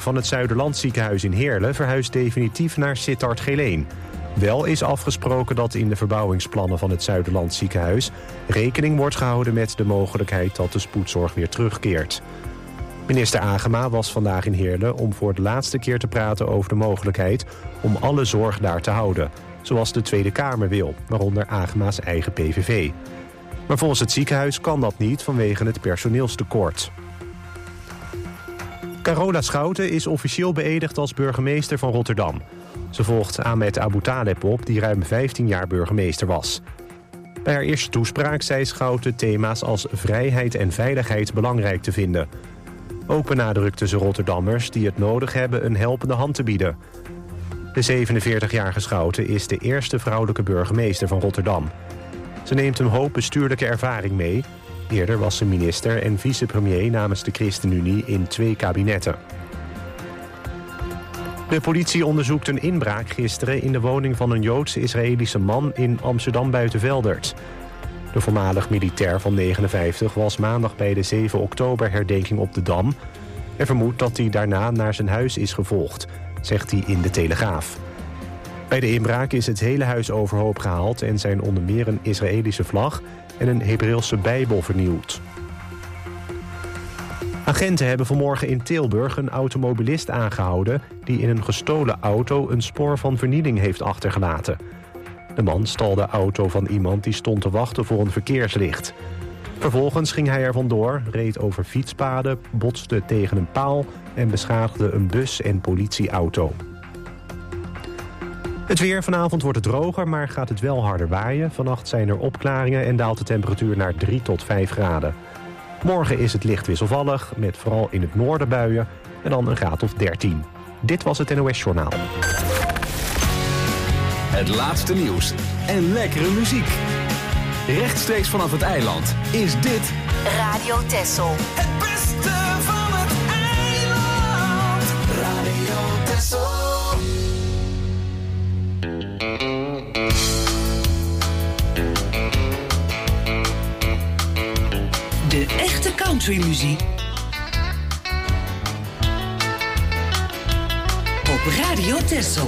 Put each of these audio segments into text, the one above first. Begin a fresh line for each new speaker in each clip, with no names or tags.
van het Zuiderland ziekenhuis in Heerlen verhuist definitief naar Sittard Geleen. Wel is afgesproken dat in de verbouwingsplannen van het Zuiderland ziekenhuis rekening wordt gehouden met de mogelijkheid dat de spoedzorg weer terugkeert. Minister Agema was vandaag in Heerlen om voor de laatste keer te praten over de mogelijkheid om alle zorg daar te houden, zoals de Tweede Kamer wil, waaronder Agema's eigen PVV. Maar volgens het ziekenhuis kan dat niet vanwege het personeelstekort. Carola Schouten is officieel beëdigd als burgemeester van Rotterdam. Ze volgt Ahmed Abu Taleb op, die ruim 15 jaar burgemeester was. Bij haar eerste toespraak zei Schouten thema's als vrijheid en veiligheid belangrijk te vinden. Ook benadrukte ze Rotterdammers die het nodig hebben een helpende hand te bieden. De 47-jarige Schouten is de eerste vrouwelijke burgemeester van Rotterdam. Ze neemt een hoop bestuurlijke ervaring mee. Eerder was ze minister en vicepremier namens de ChristenUnie in 2 kabinetten. De politie onderzoekt een inbraak gisteren in de woning van een Joods-Israëlische man in Amsterdam-Buitenveldert. De voormalig militair van 59 was maandag bij de 7 oktober herdenking op de Dam en vermoedt dat hij daarna naar zijn huis is gevolgd, zegt hij in de Telegraaf. Bij de inbraak is het hele huis overhoop gehaald en zijn onder meer een Israëlische vlag en een Hebreeuwse Bijbel vernield. Agenten hebben vanmorgen in Tilburg een automobilist aangehouden die in een gestolen auto een spoor van vernieling heeft achtergelaten. De man stal de auto van iemand die stond te wachten voor een verkeerslicht. Vervolgens ging hij er vandoor, reed over fietspaden, botste tegen een paal en beschadigde een bus en politieauto. Het weer, vanavond wordt het droger, maar gaat het wel harder waaien. Vannacht zijn er opklaringen en daalt de temperatuur naar 3 tot 5 graden. Morgen is het licht wisselvallig, met vooral in het noorden buien en dan een graad of 13. Dit was het NOS Journaal.
Het laatste nieuws en lekkere muziek. Rechtstreeks vanaf het eiland is dit
Radio Texel.
Het beste van het eiland. Radio Texel.
De echte countrymuziek op Radio Texel.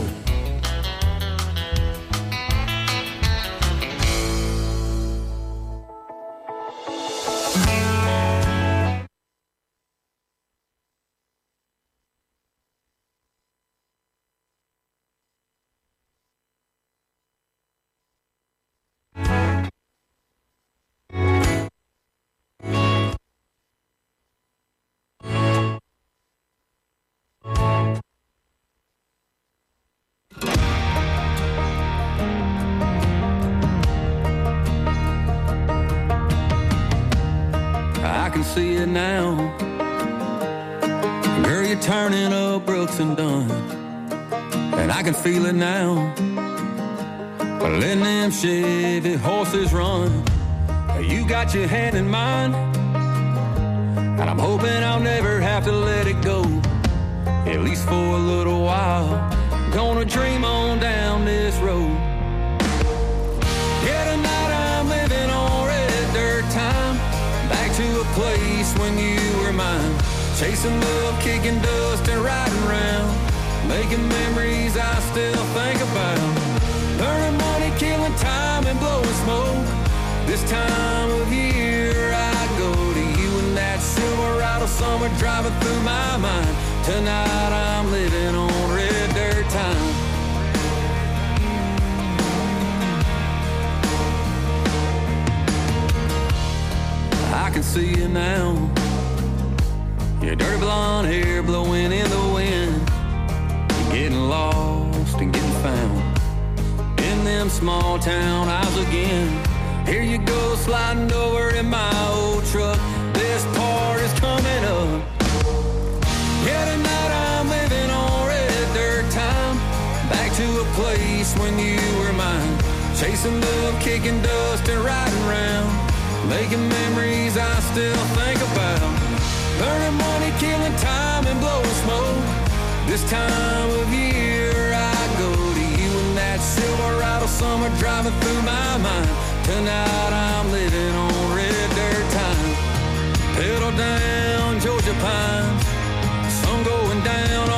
See it now, girl, you're turning up Brooks and Dunn, and I can feel it now, letting them Chevy horses run. You got your hand in mine, and I'm hoping I'll never have to let it go, at least for a little while. Gonna dream on down this road. Yeah, tonight I'm living on red dirt time, back to a place when you were mine, chasing love, kicking dust and riding around, making memories I still think about, burning money, killing time and blowing smoke. This time of year I go to you and that Silverado summer driving through my mind. Tonight I'm living on red dirt time. I can see you now, your dirty blonde hair blowing in the wind, you're getting lost and getting found in them small town eyes again. Here you go sliding over in my old truck, this part is coming up. Yeah, tonight I'm living on red dirt time, back to a place when you were mine, chasing love, kicking dust and riding around, making memories I still think about, burning money, killing time and blowing smoke. This time of year I go to you and that Silverado summer driving through my mind. Tonight I'm living on red dirt time. Pedal down Georgia pines, sun going down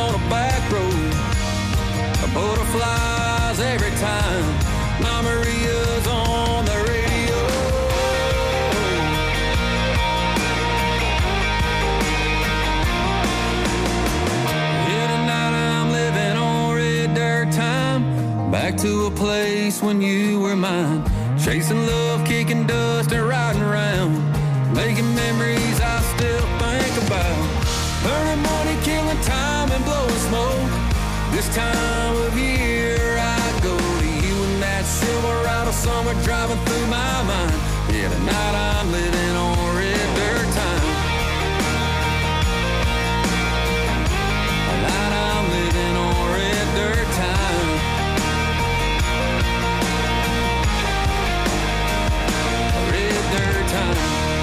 back to a place when you were mine. Chasing love, kicking dust, and riding around. Making memories I still think about. Burning money, killing time, and blowing smoke. This time of year I go to you in that Silverado summer driving through my mind. Yeah, tonight I'm living on red dirt time. Tonight I'm living on red dirt time. Red dirt time.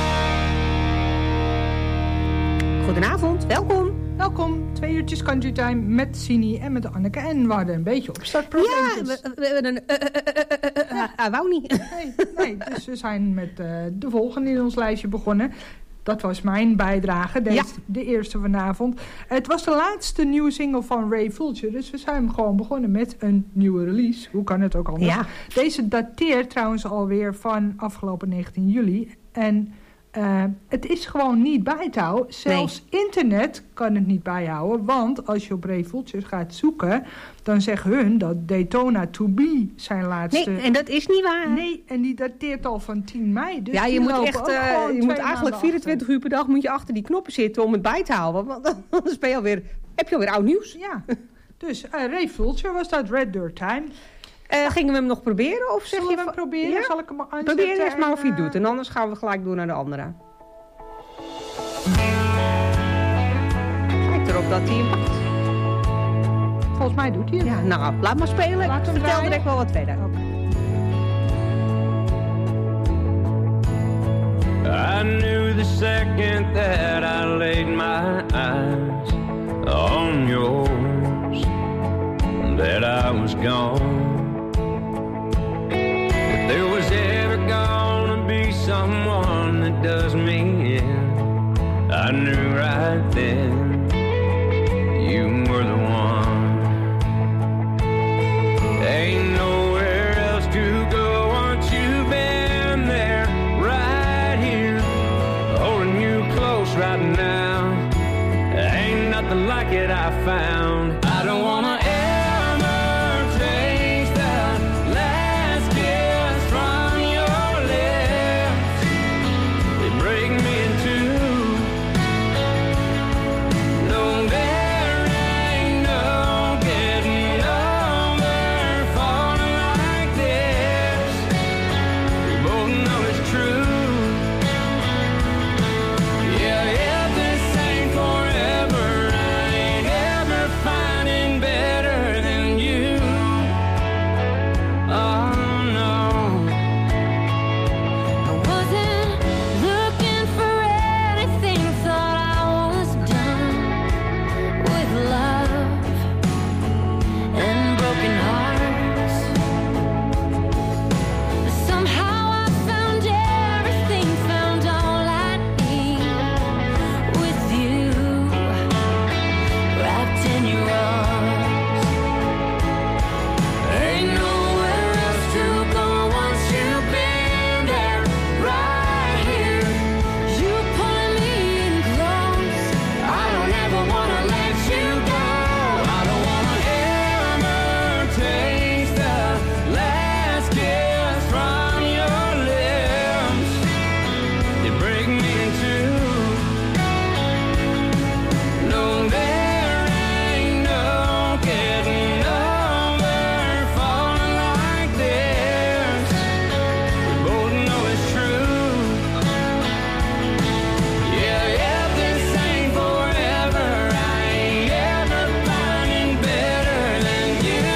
Goedenavond, welkom.
Welkom, 2 uurtjes Country Time met Sini en met Anneke. En we hadden een beetje opstartprobleempjes.
Ja, we hebben een... wou niet.
Nee, dus we zijn met de volgende in ons lijstje begonnen. Dat was mijn bijdrage, de eerste vanavond. Het was de laatste nieuwe single van Ray Fulcher. Dus we zijn gewoon begonnen met een nieuwe release. Hoe kan het ook anders?
Ja.
Deze dateert trouwens alweer van afgelopen 19 juli. En het is gewoon niet bij te houden. Zelfs internet kan het niet bijhouden. Want als je op Ray Fulcher gaat zoeken, dan zeggen hun dat Daytona To Be zijn laatste...
Nee, en dat is niet waar.
Nee, en die dateert al van 10 mei. Dus
ja, je moet echt, je moet eigenlijk 24 uur per dag moet je achter die knoppen zitten om het bij te houden. Want anders ben je heb je alweer oud nieuws.
Ja, dus Ray Fulcher was dat, Red Dirt Time.
Gingen we hem nog proberen? Of zeg
Zullen
je
we hem proberen?
Ja?
Zal ik hem aanzetten?
Probeer eerst maar of hij het doet. En anders gaan we gelijk door naar de andere. Lijkt erop dat hij hem pakt.
Volgens mij doet hij het.
Ja, nou, laat maar spelen.
Laat
Ik
hem
vertel
draaien.
direct wel wat verder.
I knew the second that I laid my eyes on yours that I was gone. If there was ever gonna be someone that does me in, I knew right then you were the one. Ain't nowhere else to go once you've been there, right here, holding you close right now. Ain't nothing like it I found. I don't wanna ever taste that last kiss from your lips. They break me in two. No, there ain't no getting over falling like this. We both know it's true. Yeah, if this ain't forever, I ain't ever finding better than you. Oh no.
I wasn't looking for anything, thought I was done with love and broken hearts. But somehow I found everything, found all I need with you, wrapped in your arms. Ain't nowhere else to go once you've been there, right here. You pulling me in close. I don't ever wanna let you go.
I don't wanna ever taste the last kiss from your lips. You break me in two. No, there ain't no getting over falling like this. We both know it's true. Yeah, if this ain't forever, I ain't ever finding better than you.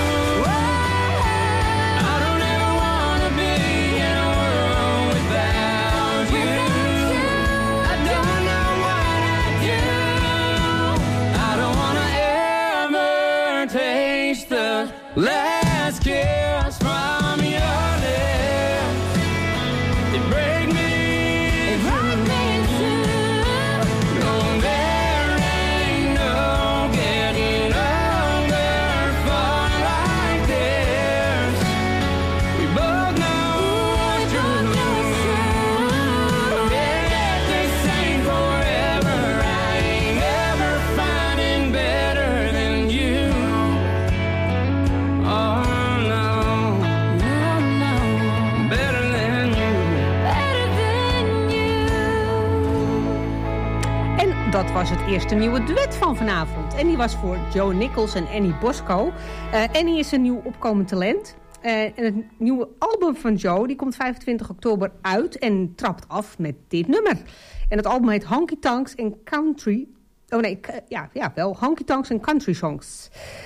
I don't ever wanna be in a world without you. I don't know what I'd do. I don't wanna ever taste the last kiss from your lips. It break me in two. No, there ain't no getting over falling like this. We both know it's true. Yeah, this ain't forever. I ain't ever finding better than you. Oh
dat was het eerste nieuwe duet van vanavond. En die was voor Joe Nichols en Annie Bosco. Annie is een nieuw opkomend talent. En het nieuwe album van Joe die komt 25 oktober uit en trapt af met dit nummer. En het album heet Honky Tonks and Country. Oh nee, wel Honky Tonks and Country Songs.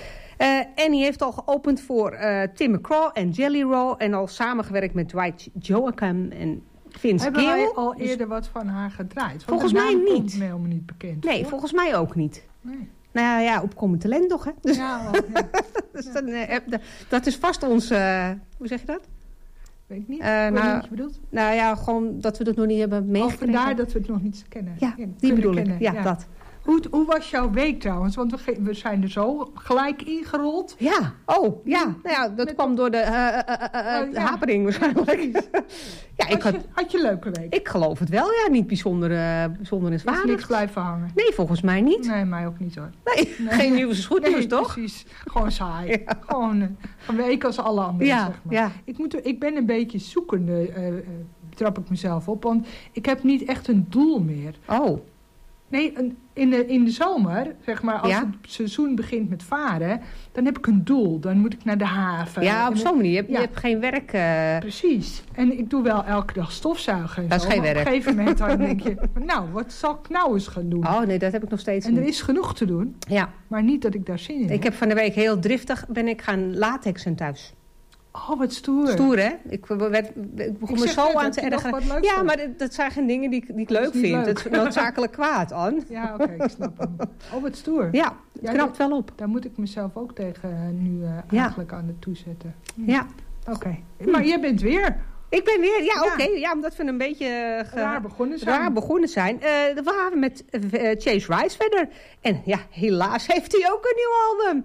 Annie heeft al geopend voor Tim McGraw en Jelly Roll en al samengewerkt met Dwight Joachim en Vince
Hebben
Gill.
wij al eerder wat van haar gedraaid?
Volgens mij niet.
Komt me helemaal niet bekend.
Nee,
hoor.
volgens mij ook niet.
Nee.
Nou ja, opkomend talent toch, hè? Dus,
Ja, wel, ja.
dus dat is vast ons... hoe zeg je dat?
Weet ik niet.
Nou,
wat je bedoelt?
Nou ja, gewoon dat we dat nog niet hebben meegekregen.
Vandaar dat we het nog niet kennen.
Ja,
kunnen
die bedoel ik.
kennen,
Ja, dat.
Hoe was jouw week trouwens? Want we zijn er zo gelijk ingerold.
Ja, nou ja, dat kwam door de hapering waarschijnlijk. Ja,
had je een leuke week?
Ik geloof het wel, ja. Niet bijzonder en
Is
zwaardig.
niks blijven hangen?
Nee, volgens mij niet.
Nee, mij ook niet hoor.
Nee, geen nieuws is goed nieuws, toch?
Precies. Gewoon saai.
Ja.
Gewoon een week als alle anderen,
Ja,
zeg maar.
ja.
Ik ben een beetje zoekende, trap ik mezelf op. Want ik heb niet echt een doel meer.
Oh.
Nee, in de zomer, zeg maar, als het seizoen begint met varen, dan heb ik een doel. Dan moet ik naar de haven.
Ja, op zo'n manier. Je hebt geen werk.
Precies. En ik doe wel elke dag stofzuigen. En
dat
zo,
is geen
maar
werk.
Op een gegeven moment dan denk je, nou, wat zal ik nou eens gaan doen?
Oh nee, dat heb ik nog steeds
En
niet.
er is genoeg te doen,
Ja.
maar niet dat ik daar zin in
Ik heb van de week heel driftig ben ik gaan latexen thuis.
Oh, wat stoer.
Stoer, hè? Ik begon me zo aan te ergeren. Ja, maar dat zijn geen dingen die ik leuk vind.
leuk.
Het is noodzakelijk kwaad, Ann.
Ja, oké, ik snap hem. Oh, wat stoer.
Ja, het knapt wel op.
Daar moet ik mezelf ook tegen nu eigenlijk aan de toezetten.
Ja.
Oké. Maar jij bent weer.
Ik ben weer, oké. Ja, omdat we een beetje raar begonnen zijn. We waren met Chase Rice verder. En ja, helaas heeft hij ook een nieuw album.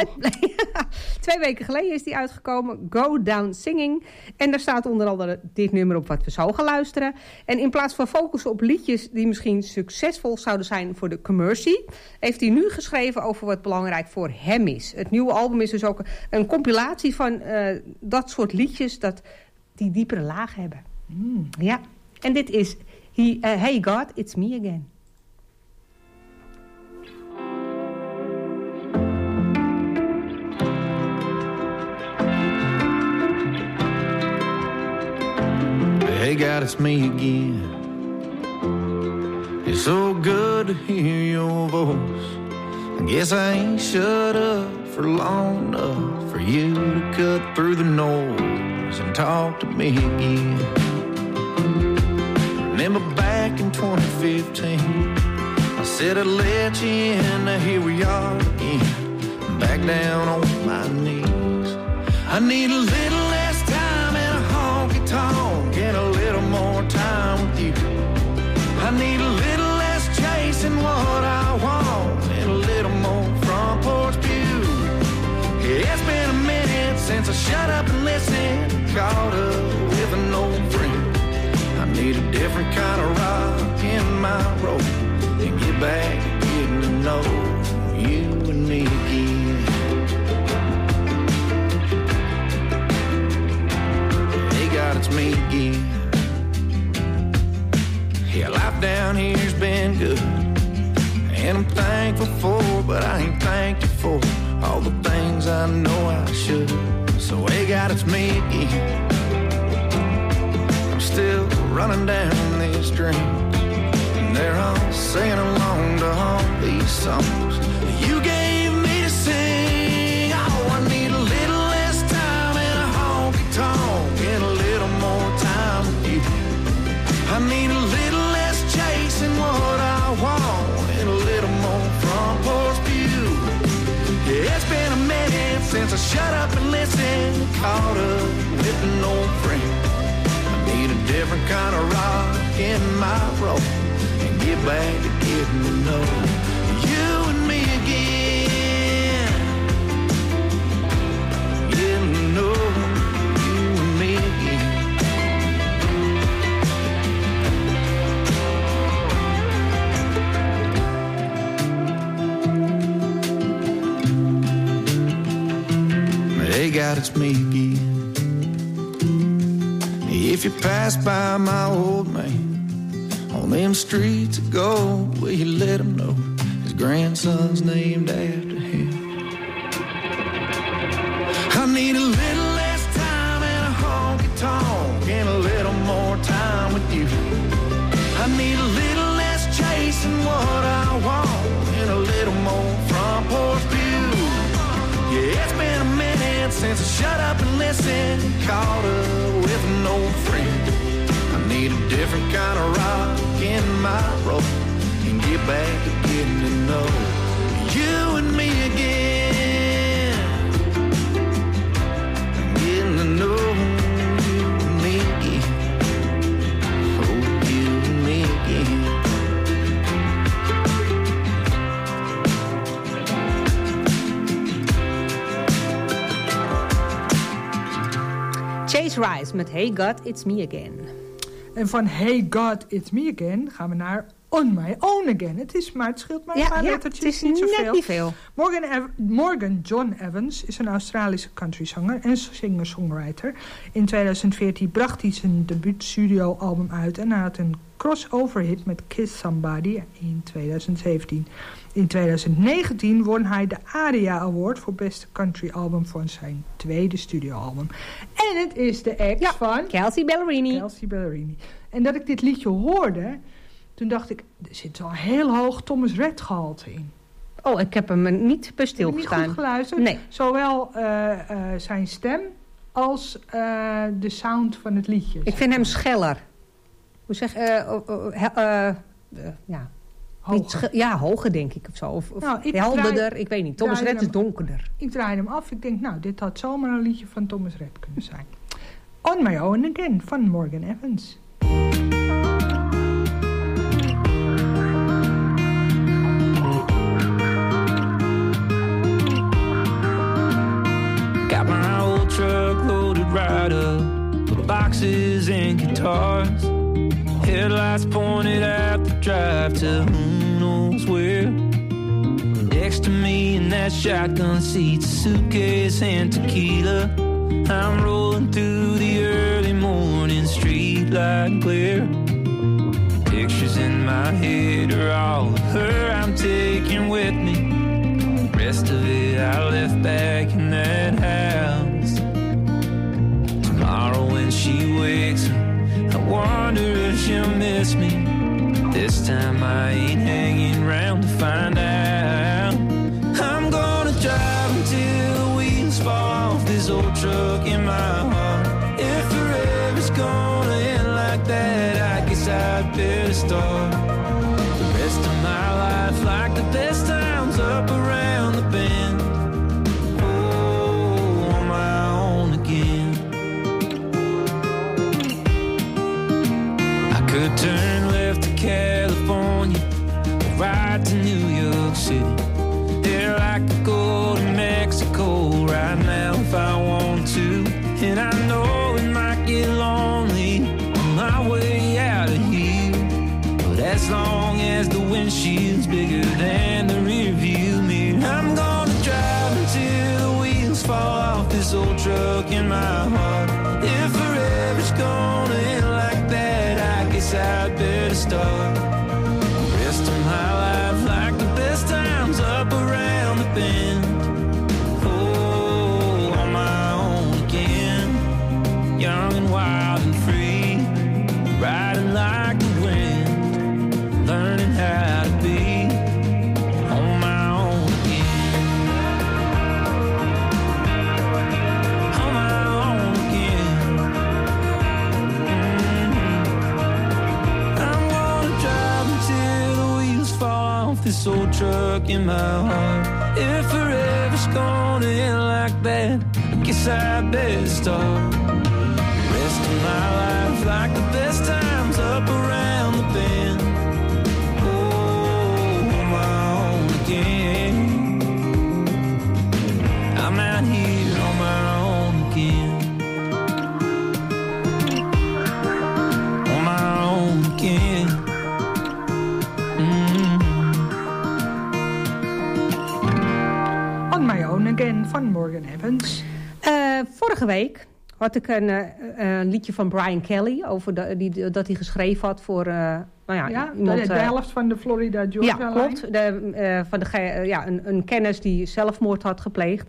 2 weken geleden is die uitgekomen. Go Down Singing. En daar staat onder andere dit nummer op wat we zo gaan luisteren. En in plaats van focussen op liedjes die misschien succesvol zouden zijn voor de commercie, heeft hij nu geschreven over wat belangrijk voor hem is. Het nieuwe album is dus ook een compilatie van dat soort liedjes die diepere laag hebben. Ja, en dit is Hey God, It's Me Again.
Hey God, it's me again. It's so good to hear your voice. I guess I ain't shut up for long enough for you to cut through the noise and talk to me again. Remember back in 2015, I said I'd let you in. Now here we are again, back down on my knees. I need a little less time and a honky tonk and a little more time with you. I need a little less chasing what I want and a little more front porch view. It's been a minute since I shut up and listened, caught up with an old friend. I need a different kind of rock in my road and get back to getting to know you and me again. Hey God, it's me again. Yeah, life down here's been good, and I'm thankful for, but I ain't thankful for all the things I know I should. So hey God, it's me again. I'm still running down this dream, and they're all singing along to all these songs you gave me to sing. Oh, I need a little less time and a honky tonk and a little more time with you. I need a little less chasing what I want and a little more front porch view. Yeah, it's been a minute since I shut up and listened, caught up with an old friend. I need a different kind of rock in my road and get back to getting to know you and me again. Getting to know you and me again. Hey God, it's me again. If you pass by my old man On them streets of gold, will you let him know his grandson's named after him? I need a little less time and a honky-tonk and a little more time with you. I need a little less chasing what I want and a little more front porch view. Yeah, it's been a minute since I shut up and listened, caught up with an old friend. I need a different kind of rock in my rope and get back to getting to know you and me again. Getting to know you and me again. Oh, you and me again.
Chase Rice met Hey God, It's Me Again.
En van Hey God, It's Me Again gaan we naar On My Own Again. Het scheelt maar een paar lettertjes, niet zoveel.
Niet veel.
Morgan John Evans is een Australische countryzanger en singer-songwriter. In 2014 bracht hij zijn debuutstudioalbum uit en hij had een crossover hit met Kiss Somebody in 2017. In 2019 won hij de ARIA Award voor beste country album van zijn tweede studioalbum. En het is de ex van
Kelsea Ballerini.
En dat ik dit liedje hoorde, toen dacht ik, er zit wel een heel hoog Thomas Rhett gehalte in.
Oh, ik heb hem niet bij stilgestaan.
Niet goed geluisterd?
Nee.
Zowel zijn stem als de sound van het liedje.
Ik vind hem scheller. Hoe zeg ja.
Hoger.
Hoger denk ik of zo. Of
helderder,
ik weet niet. Thomas Rhett is donkerder.
Ik draaide hem af. Ik denk, nou, dit had zomaar een liedje van Thomas Rhett kunnen zijn. On My Own Again van Morgan Evans.
Got my old truck loaded right up with boxes and guitars. Headlights pointed out the drive to who knows where. Next to me in that shotgun seat, suitcase and tequila. I'm rolling through the early morning streetlight glare. Pictures in my head are all of her I'm taking with me. Rest of it I left back in that house. Tomorrow when she wakes up, I wonder if she'll miss me. This time I ain't hanging around to find out. I'm gonna drive until the wheels fall off this old truck in my heart. If forever's gonna end like that, I guess I'd better start. The rest of my life like the best times up around the bend. Oh, on my own again. Could turn left to California or right to New York City. There I could go to Mexico right now if I want to. And I know it might get lonely on my way out of here, but as long as the windshield's bigger than the rear view mirror, I'm gonna drive until the wheels fall off this old truck in my heart. If forever's gonna end like that, I guess I'd better start. The rest of my life like the best times up around the bend. Oh, on my own again. Young and wild and free, riding like the wind, learning how to be on my own again. On my own again. I'm gonna drive until the wheels fall off this old truck in my heart. If forever's gonna end like that, I guess I'd better start. The rest of my life like the best times up around the bend. Oh, on my own again. I'm out here on my own again. On my own again.
On My Own Again van Morgan Evans.
Vorige week had ik een liedje van Brian Kelly over dat hij geschreven had voor Nou
ja, de helft van de Florida Georgia
Ja, klopt. Een kennis die zelfmoord had gepleegd.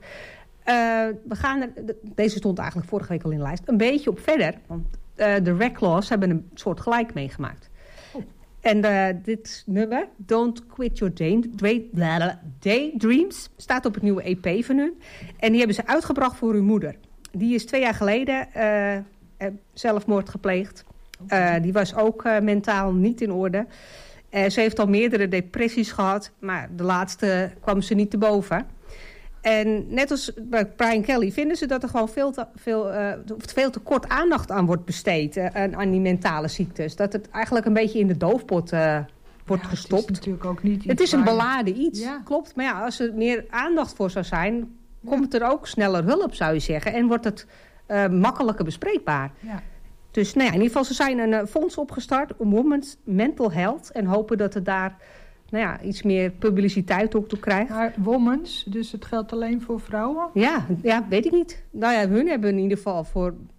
Deze stond eigenlijk vorige week al in de lijst. Een beetje op verder. Want de Reclaws hebben een soort gelijk meegemaakt. En dit nummer, Don't Quit Your Daydreams, staat op het nieuwe EP van hun. En die hebben ze uitgebracht voor hun moeder. Die is 2 jaar geleden zelfmoord gepleegd. Die was ook mentaal niet in orde. Ze heeft al meerdere depressies gehad, maar de laatste kwam ze niet te boven. En net als bij Brian Kelly vinden ze dat er gewoon veel te kort aandacht aan wordt besteed. Aan die mentale ziektes. Dat het eigenlijk een beetje in de doofpot wordt gestopt.
Het is natuurlijk ook niet iets.
Het is een beladen iets, klopt. Maar ja, als er meer aandacht voor zou zijn, komt er ook sneller hulp, zou je zeggen. En wordt het makkelijker bespreekbaar. Ja. Dus in ieder geval, ze zijn een fonds opgestart, Women's Mental Health. En hopen dat het daar iets meer publiciteit ook toe krijgt. Maar
women's, dus het geldt alleen voor vrouwen?
Ja, weet ik niet. Hun hebben in ieder geval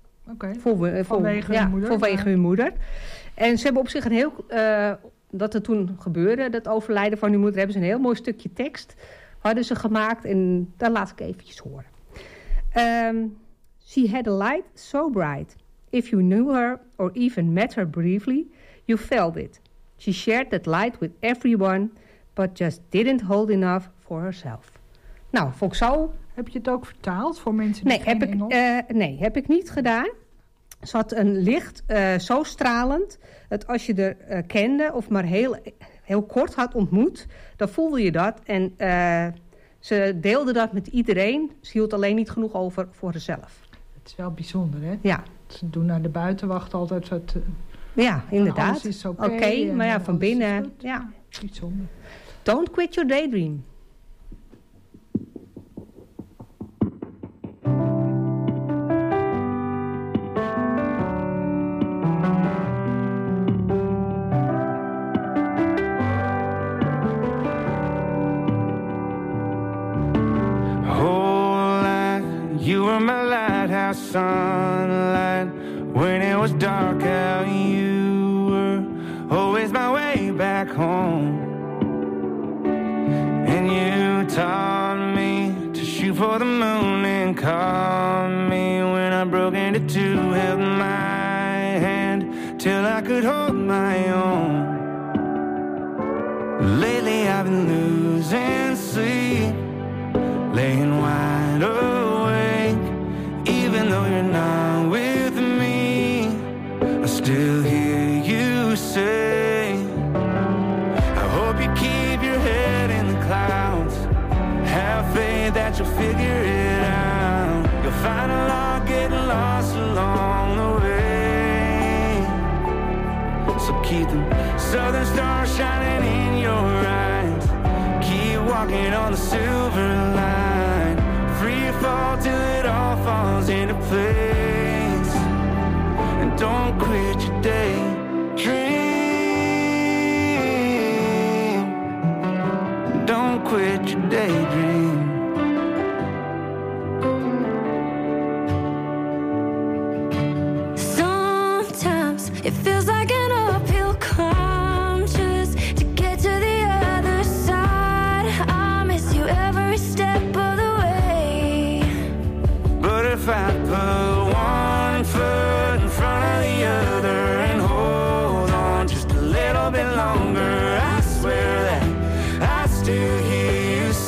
vanwege hun moeder. En ze hebben op zich een heel... dat er toen gebeurde, dat overlijden van hun moeder, hebben ze een heel mooi stukje tekst hadden ze gemaakt. En dat laat ik eventjes horen. She had a light so bright. If you knew her or even met her briefly, you felt it. She shared that light with everyone, but just didn't hold enough for herself. Nou, vond ik zo...
Heb je het ook vertaald voor mensen die geen Engels?
Nee, heb ik niet gedaan. Ze had een licht zo stralend, dat als je er kende of maar heel kort had ontmoet, dan voelde je dat. En ze deelde dat met iedereen. Ze hield alleen niet genoeg over voor haarzelf.
Het is wel bijzonder, hè?
Ja.
Ze doen naar de buitenwacht altijd wat...
Ja, inderdaad.
Alles is oké,
maar ja, van binnen... Ja.
Bijzonder.
Don't quit your daydream.
You were my lighthouse sunlight when it was dark out. You were always my way back home, and you taught me to shoot for the moon and call me when I broke into two. Held my hand till I could hold my own. Lately I've been losing sleep, laying wide awake. Even though you're not with me, I still hear you say, I hope you keep your head in the clouds. Have faith that you'll figure it out. You'll find a lot getting lost along the way. So keep them southern stars shining in your eyes. Keep walking on the silver line. Free fall till it all falls into place. And don't quit your daydream. Don't quit your daydream.
Sometimes it feels like an uphill climb just to get to the other side. I miss you every step of the way.
But if I put one foot in front of the other and hold on just a little bit longer, I swear that I still hear you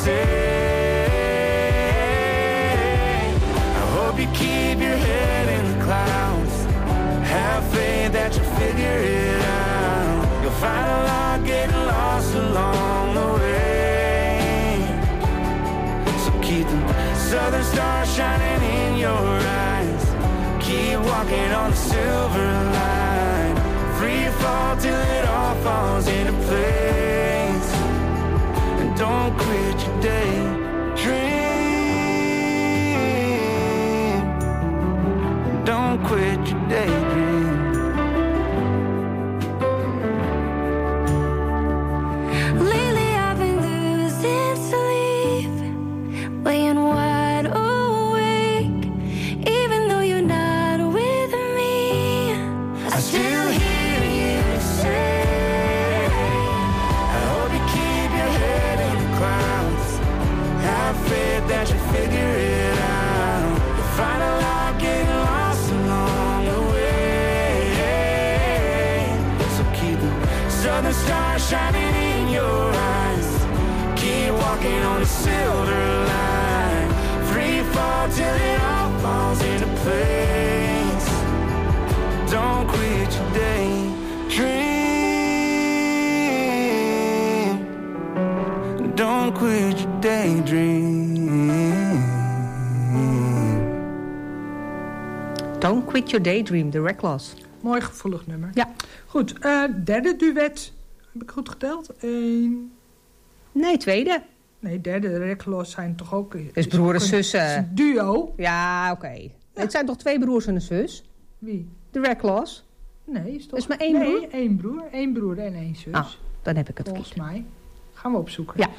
say, I hope you keep your head in the clouds. Have faith that you'll figure it out. You'll find a lot getting lost along the way. So keep them southern stars shining in your eyes. Keep walking on the silver line. Free fall till it all falls into place. And don't quit your daydream. Don't quit your daydream.
Lately I've been losing sleep, laying wide awake. Even though you're not with me,
I still hear you say,
shining in your eyes. Keep walking on the silver line. Free fall till it all falls into place. Don't quit your day, dream. Don't quit your daydream.
Don't Quit Your Daydream, The Reckless.
Mooi gevoelig nummer.
Ja.
Goed, derde duet. Heb ik goed geteld? 1.
Nee, tweede.
Nee, derde. De Reckless zijn toch ook...
Dus broer en zus.
Het is een duo.
Ja, oké. Ja. Het zijn toch 2 broers en een zus?
Wie?
The Reckless.
Nee, is toch...
Is maar 1 broer?
Nee, 1 broer. 1 broer en 1 zus.
Ah, dan heb ik het
volgens
verkeerd.
mij. Gaan we opzoeken.
Ja.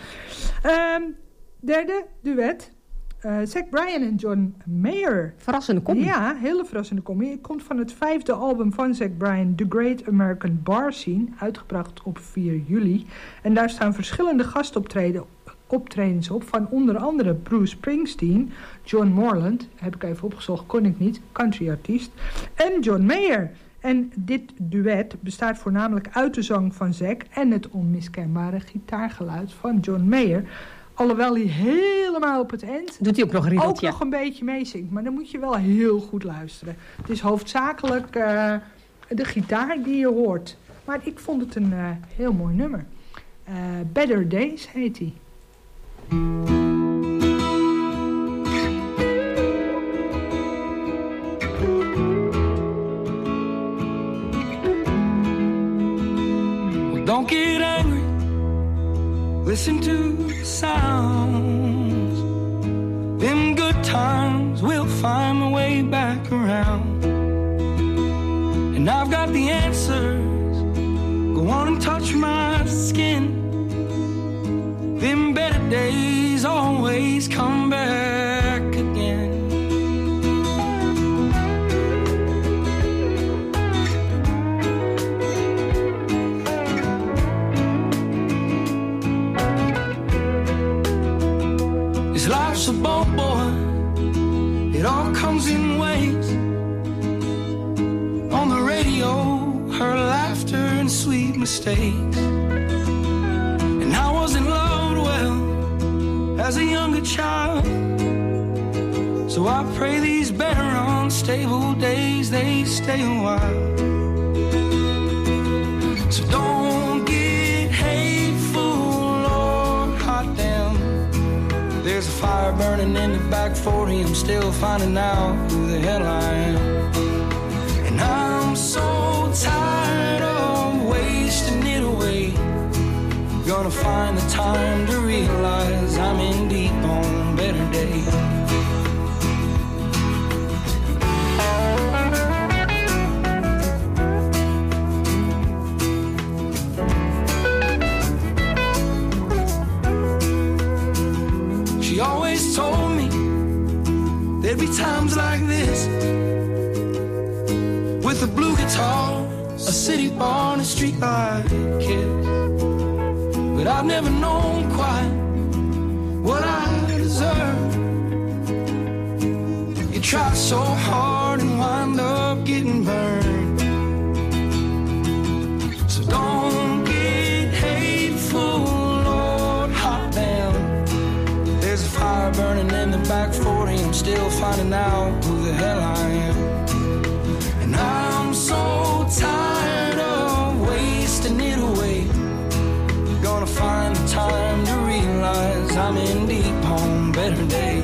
Derde duet. Zach Bryan en John Mayer.
Verrassende combi.
Ja, hele verrassende combi. Het komt van het 5e album van Zach Bryan, The Great American Bar Scene, uitgebracht op 4 juli. En daar staan verschillende gastoptredens op, van onder andere Bruce Springsteen, John Moreland, heb ik even opgezocht, kon ik niet, countryartiest, en John Mayer. En dit duet bestaat voornamelijk uit de zang van Zach en het onmiskenbare gitaargeluid van John Mayer. Alhoewel hij helemaal op het eind
doet hij ook nog een riedeltje.
Ook nog een beetje meezingt. Maar dan moet je wel heel goed luisteren. Het is hoofdzakelijk de gitaar die je hoort. Maar ik vond het een heel mooi nummer. Better Days heet hij.
Well, don't get angry. Listen to the sounds. Them good times will find their way back around. And I've got the answers. Go on and touch my skin. Them better days always come back again. Life's a boat, boy, it all comes in waves. On the radio, her laughter and sweet mistakes. And I wasn't loved well as a younger child, so I pray these better unstable days, they stay a while. So don't get hateful or hot damn. There's a fire burning in the back 40. I'm still finding out who the hell I am. And I'm so tired of wasting it away. Gonna find the time to realize I'm in deep on better days. She always told me there'd be times like this, with a blue guitar, a city bar, and a streetlight kiss. But I've never known quite what I deserve. You try so hard and wind up getting burned. So don't get hateful or hot down. There's a fire burning in the back 40. I'm still finding out who the hell I am. And I'm so tired of wasting it away. Gonna find the time to realize I'm in deep on better days.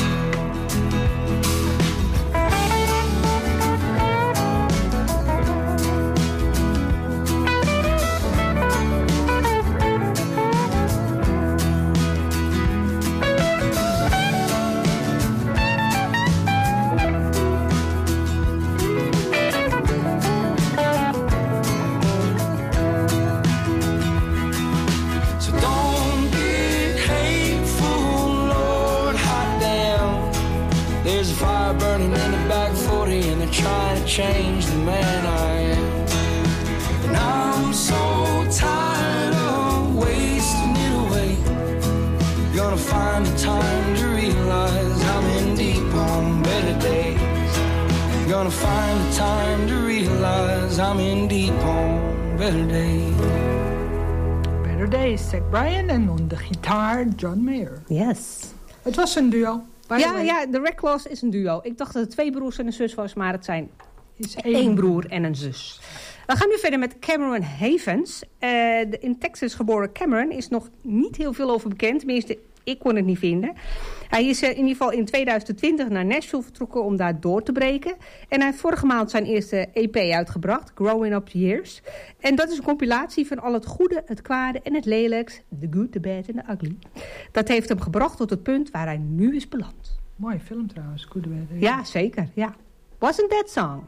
Trying to change the man I am. And I'm so tired of wasting it away. Gonna find the time to realize I'm in deep on better days. Gonna find the time to realize I'm in deep on better days.
Better Days, Zach Bryan en op de gitaar John Mayer.
Yes.
Het was een duo.
Ja, de Red Claws is een duo. Ik dacht dat het 2 broers en een zus was, maar het zijn 1 broer en een zus. We gaan nu verder met Cameron Havens. De in Texas geboren Cameron is nog niet heel veel over bekend. Tenminste, ik kon het niet vinden. Hij is in ieder geval in 2020 naar Nashville vertrokken om daar door te breken. En hij heeft vorige maand zijn eerste EP uitgebracht, Growing Up Years. En dat is een compilatie van al het goede, het kwade en het lelijks. The good, the bad en the ugly. Dat heeft hem gebracht tot het punt waar hij nu is beland.
Mooie film trouwens, Good, the Bad.
Ja, zeker. Ja. Wasn't That Song?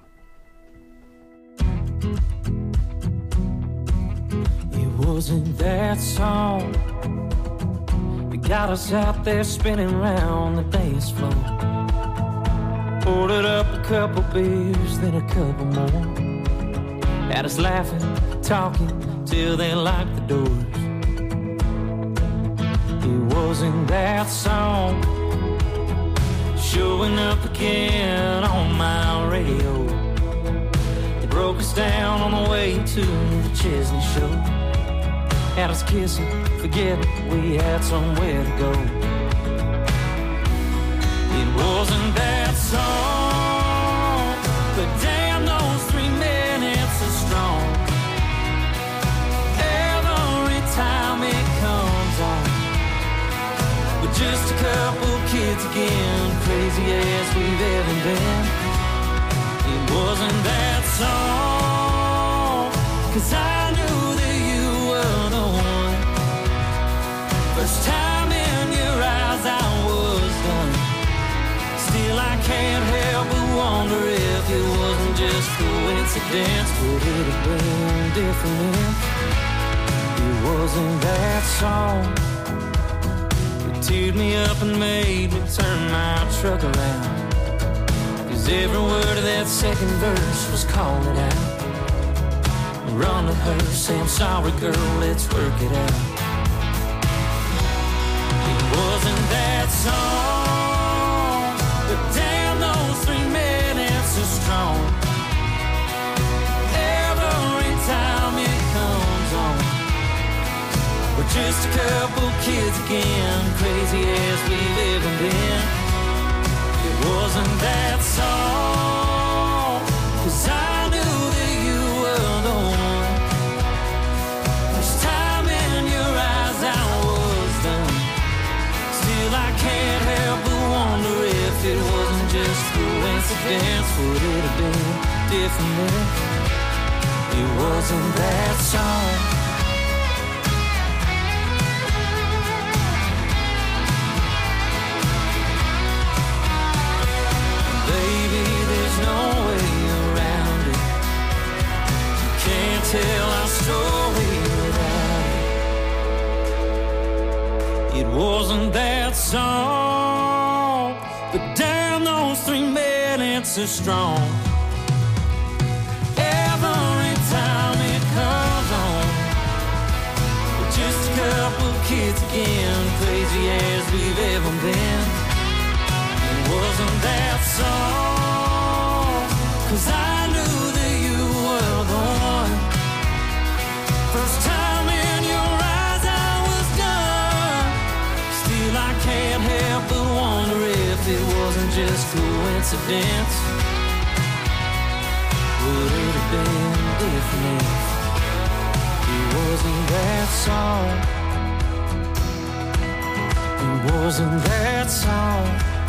It wasn't that song that got us out there spinning round the dance floor. Ordered up a couple beers, then a couple more. Had us laughing, talking, till they locked the doors. It wasn't that song showing up again on my radio. They broke us down on the way to the Chesney show. Had us kissing, forgetting we had somewhere to go. It wasn't that song, but damn, those 3 minutes are strong. Every time it comes on, with just a couple kids again, crazy as we've ever been. It wasn't that song, 'cause I knew that you were the one. First time in your eyes I was done. Still I can't help but wonder if it wasn't just coincidence. Would it have been different if it wasn't that song? It teared me up and made me turn my truck around. 'Cause every word of that second verse was calling out. Run to her, say I'm sorry girl, let's work it out. It wasn't that song, but damn, those 3 minutes are strong. Every time it comes on, we're just a couple kids again, crazy as we've ever been. It wasn't that song, 'cause I knew that you were the one. First time in your eyes I was done. Still I can't help but wonder if it wasn't just coincidence. Would it have been different if it wasn't that song? Baby, there's no way around it. You can't tell our story without it. It wasn't that song, but damn, those 3 minutes are strong. Every time it comes on, we're just a couple kids again, crazy as we've ever been. It wasn't that song, 'cause I knew that you were the one. First time in your eyes I was done. Still I can't help but wonder if it wasn't just coincidence. Would it have been different if it wasn't that song? It wasn't that song.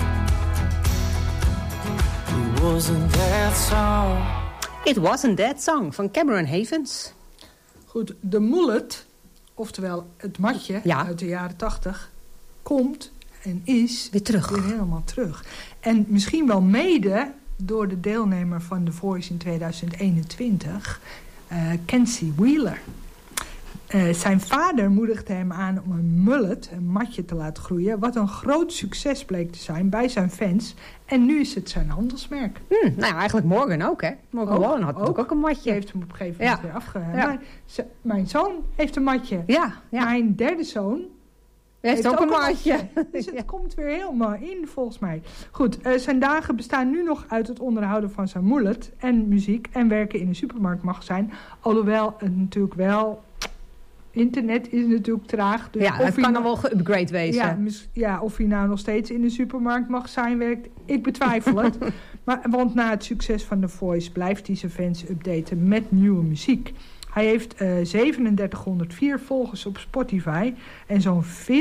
It wasn't that song.
It Wasn't That Song van Cameron Havens.
Goed, de mullet, oftewel het matje uit de jaren 80, komt en is weer helemaal terug. En misschien wel mede door de deelnemer van The Voice in 2021, Kenzie Wheeler. Zijn vader moedigde hem aan om een mullet, een matje, te laten groeien, wat een groot succes bleek te zijn bij zijn fans. En nu is het zijn handelsmerk.
Nou ja, eigenlijk Morgan ook, hè? Morgan Wallen had natuurlijk ook een matje.
Heeft hem op een gegeven moment weer afgehaald. Ja. Mijn zoon heeft een matje.
Ja.
Mijn derde zoon
heeft ook een matje.
Dus het komt weer helemaal in, volgens mij. Goed, zijn dagen bestaan nu nog uit het onderhouden van zijn mullet en muziek en werken in een supermarktmagazijn. Alhoewel het natuurlijk wel internet is natuurlijk traag. Dus
ja, het kan dan wel geupgrade wezen.
Ja, of hij nou nog steeds in de supermarktmagazijn werkt, ik betwijfel het. Want na het succes van The Voice blijft hij zijn fans updaten met nieuwe muziek. Hij heeft 3704 volgers op Spotify en zo'n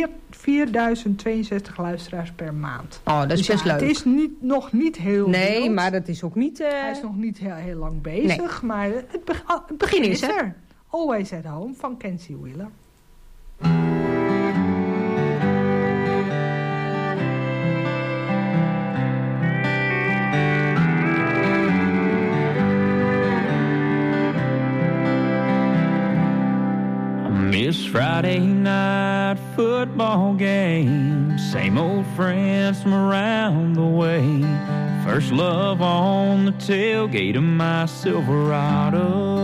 4062 luisteraars per maand.
Oh, dat is
dus
best leuk.
Het is nog niet heel wild.
Maar dat is ook niet...
Hij is nog niet heel lang bezig, maar het begin is er. Always at Home van Kenzie Wheeler.
Miss Friday night football game, same old friends from around the way. First love on the tailgate of my Silverado.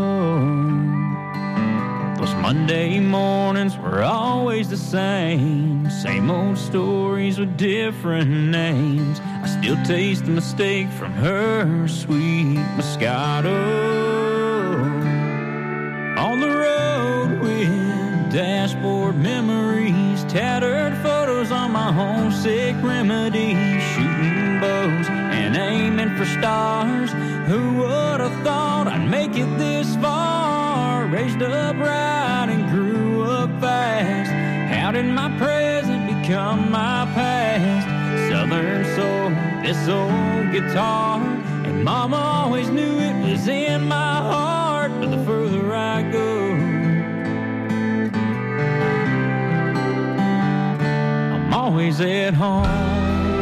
Those Monday mornings were always the same old stories with different names. I still taste the mistake from her sweet Moscato. On the road with dashboard memories, tattered photos on my homesick remedy, shooting bows and aiming for stars. Who would have thought I'd make it this far? Raised up right and grew up fast. How did my present become my past? Southern soul, this old guitar, and Mama always knew it was in my heart. But the further I go, I'm always at home.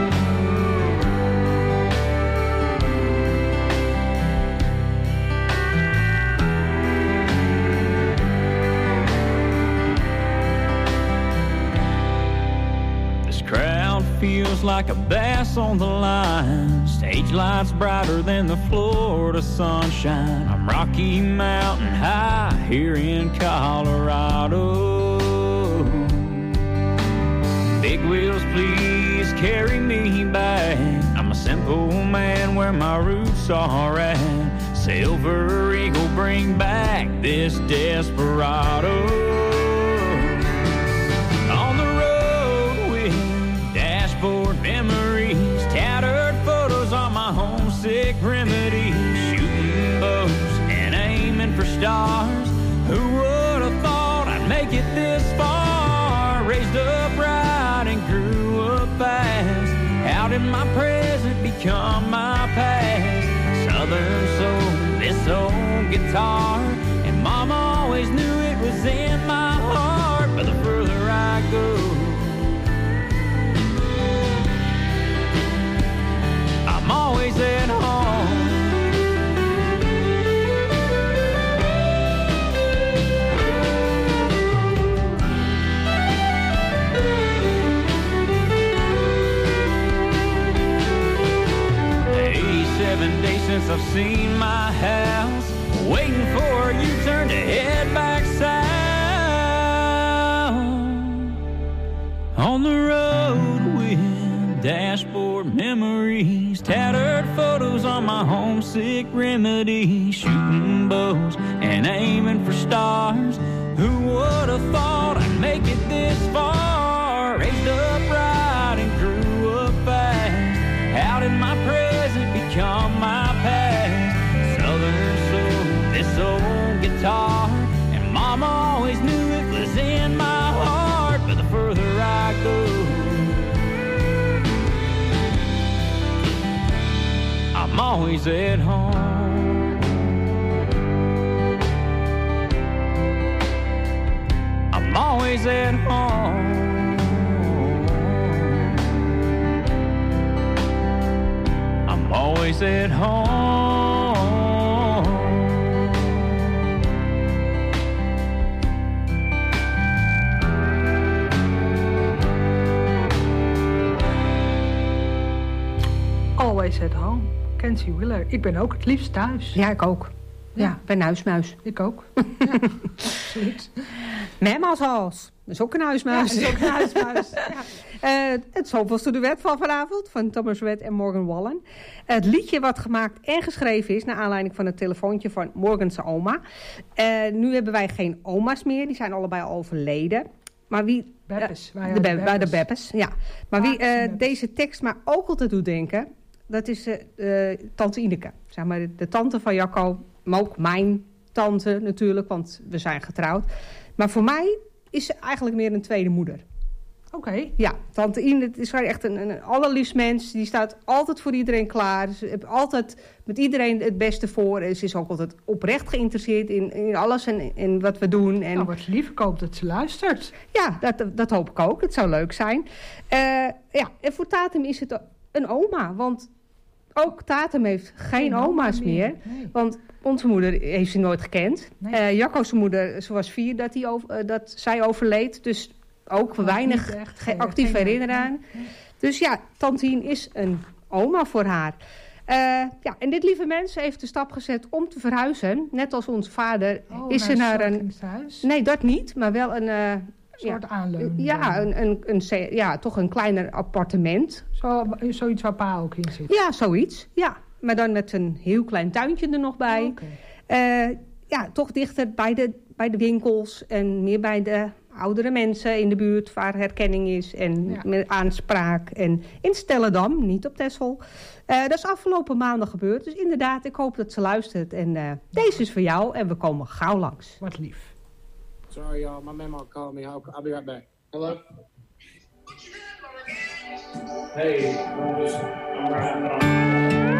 Crowd feels like a bass on the line. Stage lights brighter than the Florida sunshine. I'm Rocky Mountain High here in Colorado. Big wheels, please carry me back. I'm a simple man where my roots are at. Silver Eagle, bring back this desperado. Memories, tattered photos on my homesick remedy, shooting bows and aiming for stars. Who would have thought I'd make it this far? Raised up right and grew up fast. How did my present become my past? Southern soul, this old guitar, and Mama always knew it was in my heart. But the further I go, I'm always at home. Days since I've seen my house, waiting for a U-turn to head back south. On the road with dashboard memories, tattered photos on my homesick remedy, shooting bows and aiming for stars. Who would have thought I'd make it this far? Raised up right and grew up fast. How did my present become my past? Southern soul, this old guitar, and Mama always knew it was in my heart. But the further I go, I'm always at home. I'm always at home. I'm always at home.
Always at home. Kenzie Wheeler. Ik ben ook het liefst thuis.
Ja, ik ook. Ja, ik ben huismuis.
Ik ook. Ja, absoluut.
Mama's House. Dat is ook een huismuis.
Ja, dat is ook een huismuis.
Het zoveelste duet van vanavond van Thomas Rhett en Morgan Wallen. Het liedje wat gemaakt en geschreven is naar aanleiding van het telefoontje van Morgan's oma. Nu hebben wij geen oma's meer. Die zijn allebei al overleden. Maar wie...
Beppes.
De Beppes, ja. Maar wie deze tekst maar ook altijd doet denken... dat is tante Ineke. Zeg maar de tante van Jacco. Maar ook mijn tante natuurlijk, want we zijn getrouwd. Maar voor mij is ze eigenlijk meer een tweede moeder.
Oké.
Ja, tante Ineke is echt een allerliefst mens. Die staat altijd voor iedereen klaar. Ze heeft altijd met iedereen het beste voor. En ze is ook altijd oprecht geïnteresseerd in alles en wat we doen. En...
Nou, wat lief. Ik hoop dat ze luistert.
Ja, dat hoop ik ook. Het zou leuk zijn. En voor Tatum is het een oma. Want ook Tatum heeft geen oma's meer. Nee. Want onze moeder heeft ze nooit gekend. Nee. Jacco's moeder, ze was 4 dat zij overleed. Dus ook weinig actief herinneren. Nee. Dus ja, tante Ien is een oma voor haar. En dit lieve mens heeft de stap gezet om te verhuizen. Net als onze vader is ze naar een...
huis?
Nee, dat niet. Maar wel een...
soort aanleun.
Ja, toch een kleiner appartement.
Zoiets waar pa ook in zit?
Ja, zoiets. Ja. Maar dan met een heel klein tuintje er nog bij. Okay. Toch dichter bij de winkels en meer bij de oudere mensen in de buurt waar herkenning is en met aanspraak. En in Stellendam, niet op Texel. Dat is afgelopen maandag gebeurd. Dus inderdaad, ik hoop dat ze luistert. En deze is voor jou en we komen gauw langs.
Wat lief.
Sorry, y'all. My memo called me. I'll be right back. Hello? Hey, I'm right.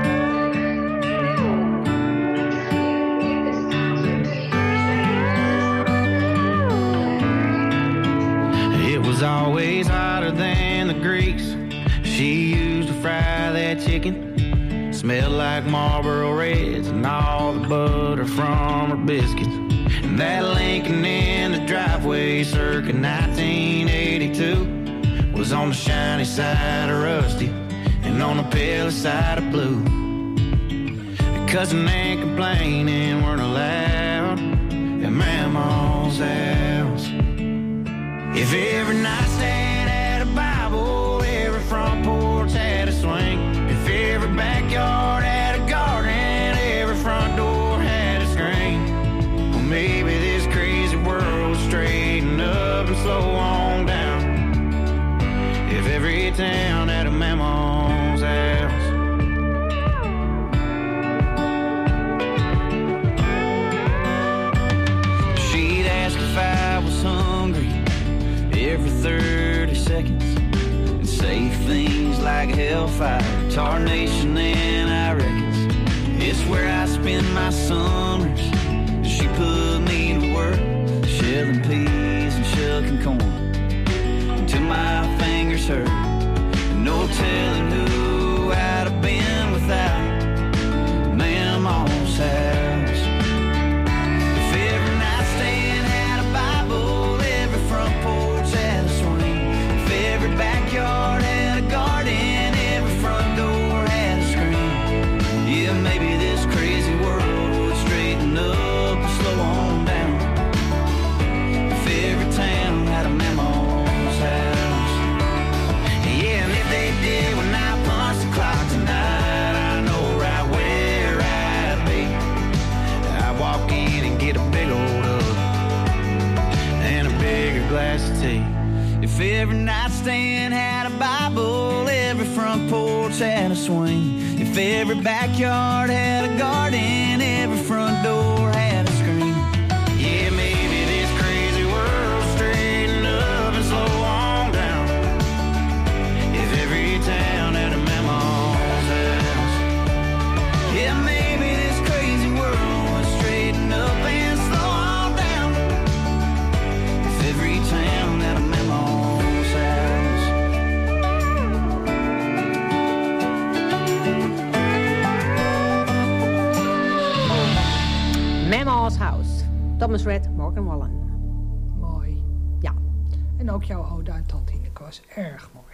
It was always hotter than the grease she used to fry that chicken. Smelled like Marlboro Reds and all the butter from her biscuits. And that Lincoln in the driveway circa 1982 was on the shiny side of rusty and on the pale side of blue. The cousin and complaining weren't allowed at Mama's house. If every nightstand had a Bible, every front porch had a swing. If every backyard had a garden, every front door had a screen. Well, maybe this crazy world would straighten up and slow on down. If every town had a Mama's house. She'd ask if I was hungry every 30 seconds and say things like hellfire, tarnation, and I reckons it's where I spend my summers. She put me to work shelling peas and shucking corn until my fingers hurt. No telling who I'd have been without Mama's house. If every nightstand had a Bible, every front porch had a swing. If every backyard had a garden, every front door had a screen. Yeah, maybe this crazy world would straighten up and slow on down. If every town had a Mama's house. Yeah, and if they did when I punch the clock tonight, I know right where I'd be. I'd walk in and get a big old hug and a bigger glass of tea. If every nightstand had a Bible, every front porch had a swing. If every backyard had a garden, every front door had a screen. Yeah, maybe this crazy world straighten up and slow on down. If every town had a Mama's house. Yeah, maybe this crazy world would straighten up and slow on down. If every town had a Mama's house.
Mama's House. Thomas Rhett, Morgan Wallen.
Mooi.
Ja.
En ook jouw ode aan Tante Ineke was erg mooi.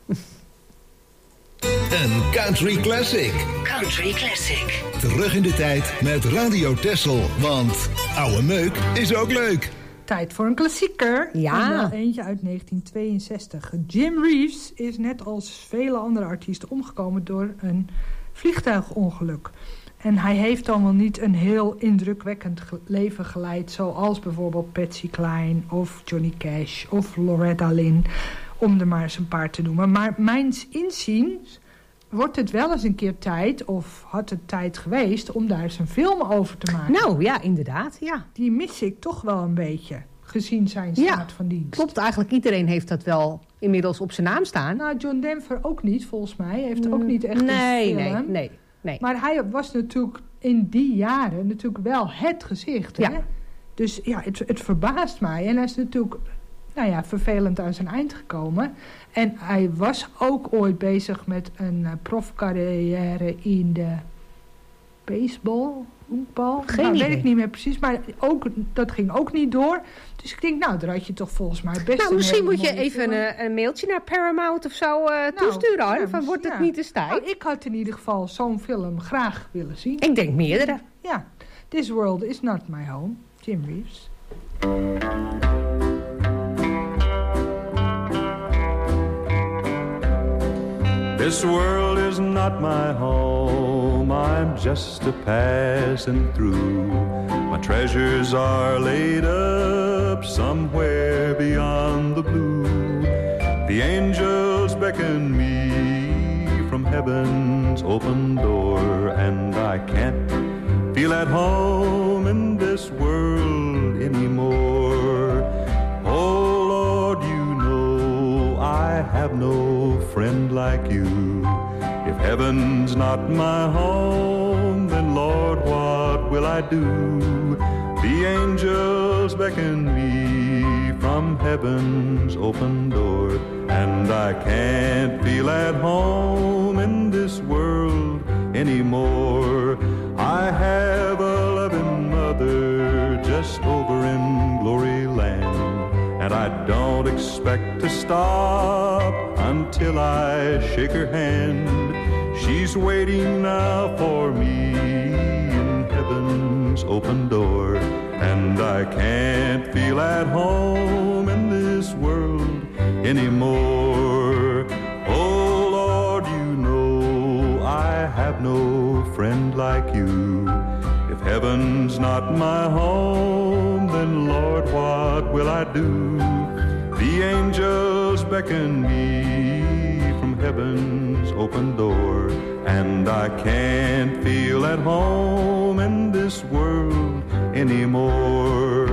Een country classic.
Country Classic.
Terug in de tijd met Radio Texel. Want oude meuk is ook leuk.
Tijd voor een klassieker.
Ja.
En wel eentje uit 1962. Jim Reeves is net als vele andere artiesten omgekomen door een vliegtuigongeluk. En hij heeft dan wel niet een heel indrukwekkend leven geleid, zoals bijvoorbeeld Patsy Cline of Johnny Cash of Loretta Lynn, om er maar eens een paar te noemen. Maar mijns inziens wordt het wel eens een keer tijd, of had het tijd geweest, om daar eens een film over te maken.
Nou, ja, inderdaad, ja.
Die mis ik toch wel een beetje, gezien zijn staat van dienst.
Klopt, eigenlijk iedereen heeft dat wel inmiddels op zijn naam staan.
Nou, John Denver ook niet, volgens mij. Heeft ook niet echt een film.
Nee.
Maar hij was natuurlijk in die jaren natuurlijk wel het gezicht.
Ja.
Hè? Dus ja, het verbaast mij. En hij is natuurlijk vervelend aan zijn eind gekomen. En hij was ook ooit bezig met een profcarrière in de baseball, honkbal. Weet ik niet meer precies. Maar dat ging ook niet door. Dus ik denk, nou, daar had je toch volgens mij best
Nou,
een
misschien
hele
moet je
mooie
even
film.
een mailtje naar Paramount of zo toesturen, hoor. Van, wordt het niet eens tijd?
Nou, ik had in ieder geval zo'n film graag willen zien.
Ik denk meerdere.
Ja. This World is Not My Home. Jim Reeves.
This world is not my home, I'm just a passing through. My treasures are laid up somewhere beyond the blue. The angels beckon me from heaven's open door, and I can't feel at home in this world anymore. Oh Lord, you know I have no friend like you. If heaven's not my home, then Lord, what will I do? The angels beckon me from heaven's open door, and I can't feel at home in this world anymore. I have a loving mother just over in glory land, and I don't expect to stop until I shake her hand. She's waiting now for me in heaven's open door, and I can't feel at home in this world anymore. Oh Lord, you know I have no friend like you. If heaven's not my home, then Lord, what will I do? The angels beckon me from heaven's open door, and I can't feel at home in this world anymore.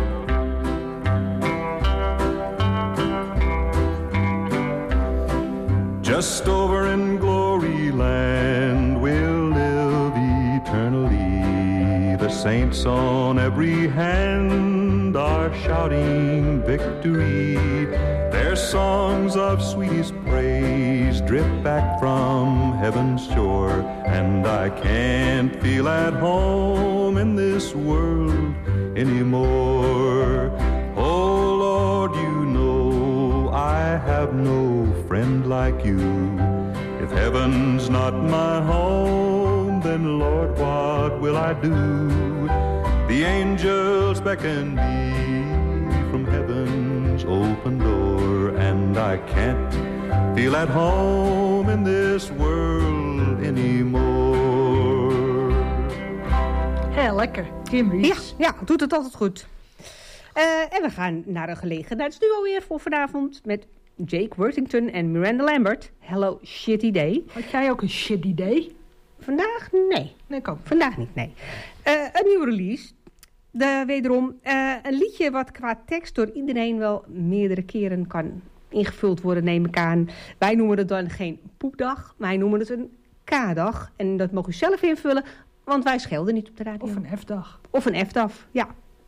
Just over in glory land we'll live eternally. The saints on every hand are shouting victory. Their songs of sweetest praise drift back from heaven's shore, and I can't feel at home in this world anymore. Oh Lord, you know I have no friend like you. If heaven's not my home, then Lord, what will I do? The angels beckon me from heaven's open door, and I can't feel at home in this world anymore.
Heel lekker, Jim Reeves.
Ja, doet het altijd goed. En we gaan naar een gelegenheidsduo weer voor vanavond met Jake Worthington en Miranda Lambert. Hello, Shitty Day.
Had jij ook een shitty day?
Vandaag? Nee.
Nee, kom.
Vandaag niet, nee. Een nieuwe release. Wederom een liedje wat qua tekst door iedereen wel meerdere keren kan ingevuld worden, neem ik aan. Wij noemen het dan geen poepdag, wij noemen het een K-dag. En dat mag u zelf invullen, want wij schelden niet op de radio.
Of een F-dag.
Of een F-dag, ja.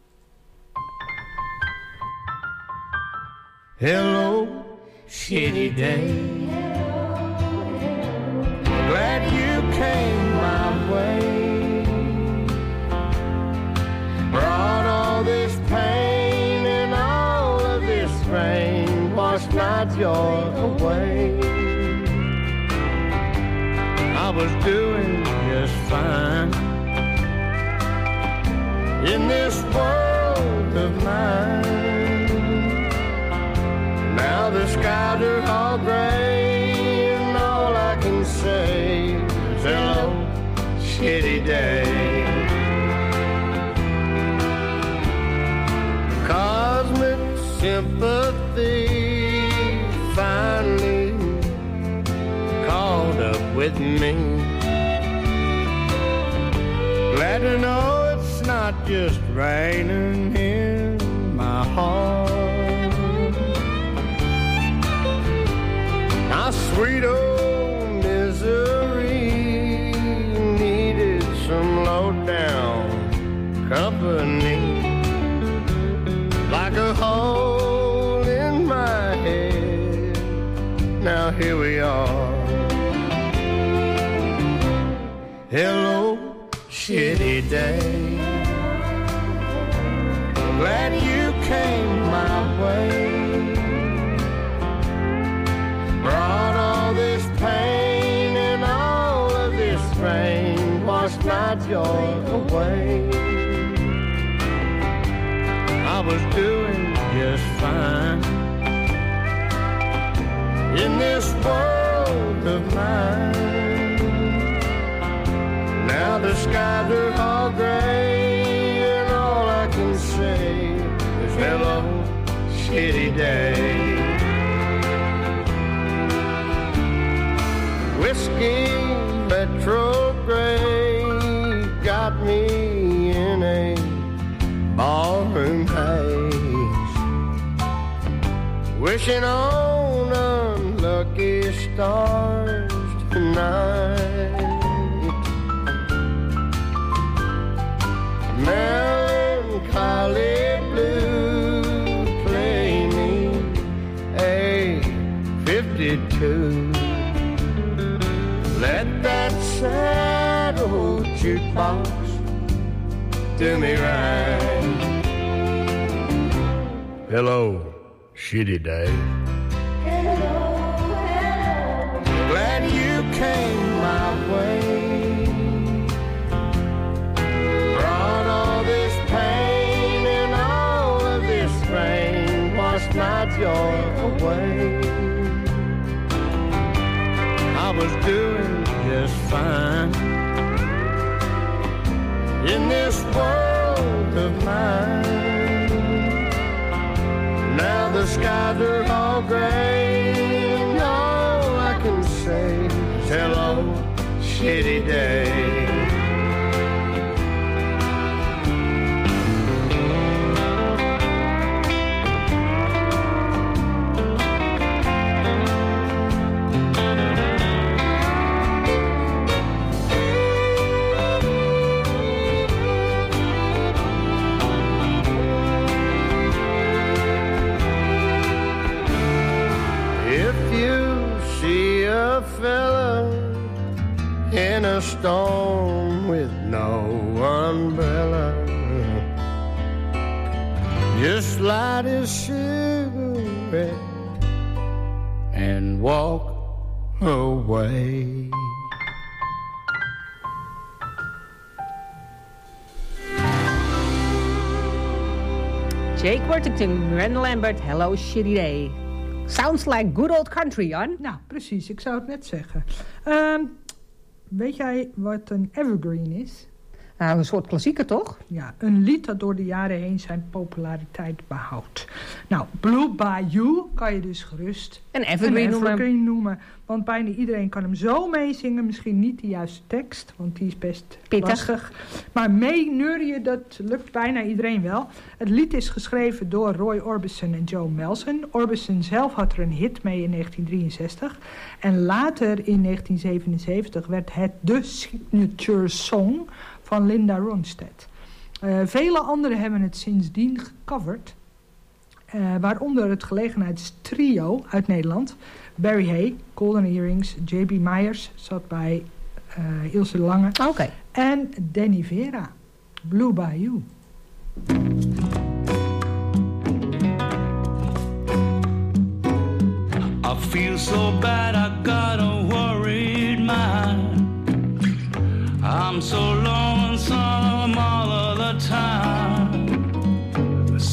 Hello, shitty day. Glad you came my way. Brought all this pain and all of this rain. Washed my joy away. I was doing just fine in this world
of mine. Now the skies are all gray, and all I can say is hello, shitty day. Cosmic sympathy finally caught up with me. Glad to know it's not just raining in my heart. My sweet old misery needed some low-down company. Like a hole in my head, now here we are. Hello, shitty day. Glad you came my way. Brought all this pain and all of this rain, washed my joy away. I was doing just fine in this world of mine. Now the skies are all gray, and all I can say is hello, shitty day. Whiskey retrograde got me in a ballroom haze, wishing on unlucky stars tonight. Melancholy blue, play me a 52. Let that sad old jukebox do me right. Hello, shitty day. Hello, hello. Glad you came my way. Brought all this pain and all of this rain, washed my joy away. I was doing just fine in this world of mine. Now the skies are all gray, and all I can say is hello, shitty day. Fella in a storm with no umbrella, just light his cigarette and walk away.
Jake Worthington, Miranda Lambert, Hello Shitty Day. Sounds like good old country, Jan.
Nou, precies. Ik zou het net zeggen. Weet jij wat een evergreen is?
Nou, een soort klassieker, toch?
Ja, een lied dat door de jaren heen zijn populariteit behoudt. Nou, Blue Bayou kan je dus gerust
een evergreen
noemen. Want bijna iedereen kan hem zo meezingen. Misschien niet de juiste tekst, want die is best
pittig.
Lastig. Maar meeneurien, dat lukt bijna iedereen wel. Het lied is geschreven door Roy Orbison en Joe Melson. Orbison zelf had er een hit mee in 1963. En later in 1977 werd het de signature song van Linda Ronstadt. Vele anderen hebben het sindsdien gecoverd. Waaronder het gelegenheidstrio uit Nederland. Barry Hay, Golden Earrings, J.B. Myers zat bij Ilse de Lange.
Okay.
En Danny Vera, Blue Bayou.
I feel so bad, I got a worried mind. I'm so lonesome all of the time.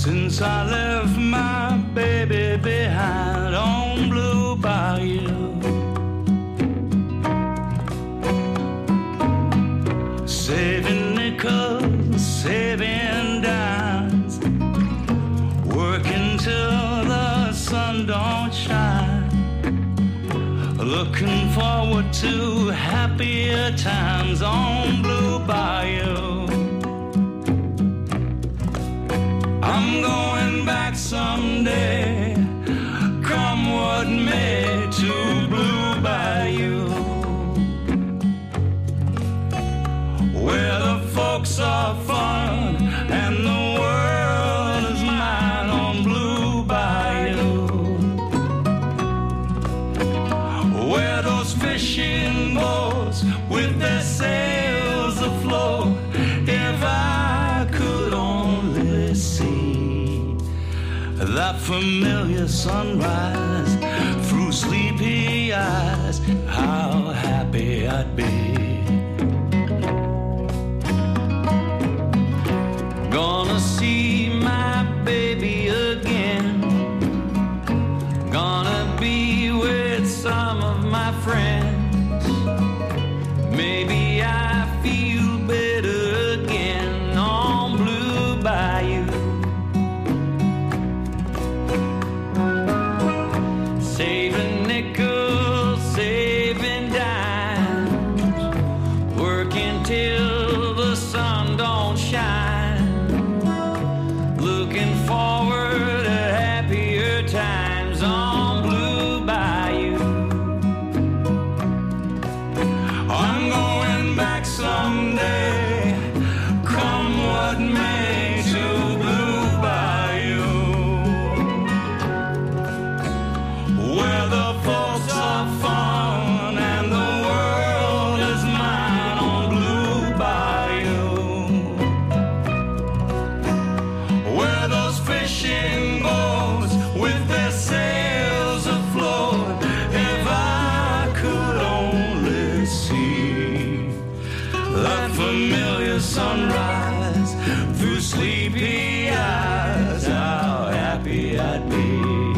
to happier times on Blue Bayou. I'm going back someday, come what may, to Blue Bayou, where the folks are fun and the world is mine on Blue Bayou, where those fishing boats with their sails afloat. If I could only see that familiar sunrise through sleepy eyes, how happy I'd be. Gonna see my baby again, gonna be with some of my friends. Maybe I feel better again on Blue Bayou. Saving nickels, saving dimes, working till the sun don't shine, looking forward to happier times on Blue Bayou. I'm going back someday, come what may, to Blue Bayou, where the folks are fun and the world is mine on Blue Bayou, where those fishing boats with their sails afloat. If I could only see that familiar sunrise through sleepy eyes, how happy I'd be.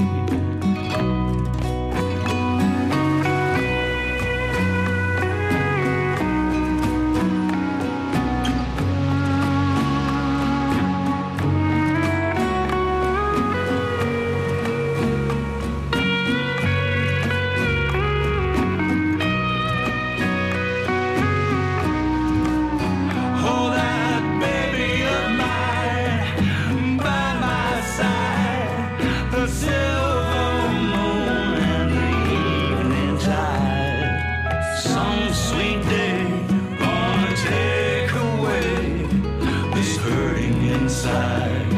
Hold that baby of mine by my side, the silver moon and the evening tide. Some sweet day gonna take away this hurting inside.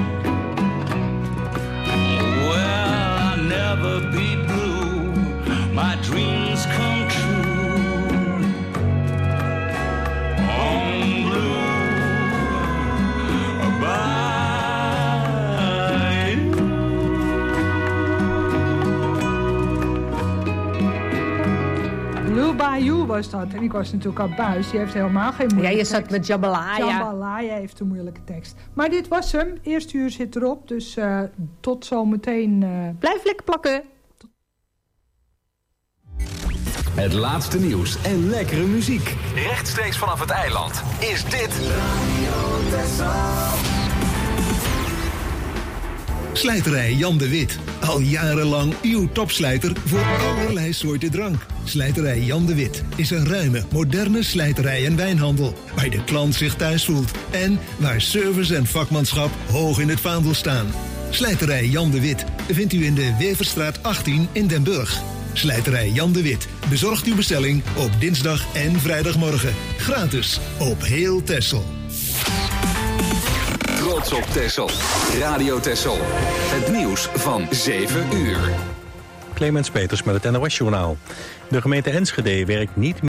Well, I'll never be blue, my dreams come true on Blue Bayou.
Blue Bayou was dat. En ik was natuurlijk al buis. Die heeft helemaal geen moeilijke
Ja, je
tekst.
zat met Jambalaya.
Jambalaya heeft een moeilijke tekst. Maar dit was hem. Eerste uur zit erop. Dus tot zometeen.
Blijf lekker plakken.
Het laatste nieuws en lekkere muziek. Rechtstreeks vanaf het eiland is dit
Slijterij Jan de Wit. Al jarenlang uw topslijter voor allerlei soorten drank. Slijterij Jan de Wit is een ruime, moderne slijterij en wijnhandel. Waar de klant zich thuis voelt. En waar service en vakmanschap hoog in het vaandel staan. Slijterij Jan de Wit vindt u in de Weverstraat 18 in Den Burg. Slijterij Jan de Wit bezorgt uw bestelling op dinsdag en vrijdagmorgen. Gratis op heel Texel.
Trots op Texel. Radio Texel. Het nieuws van 7 uur.
Clemens Peters met het NOS-journaal. De gemeente Enschede werkt niet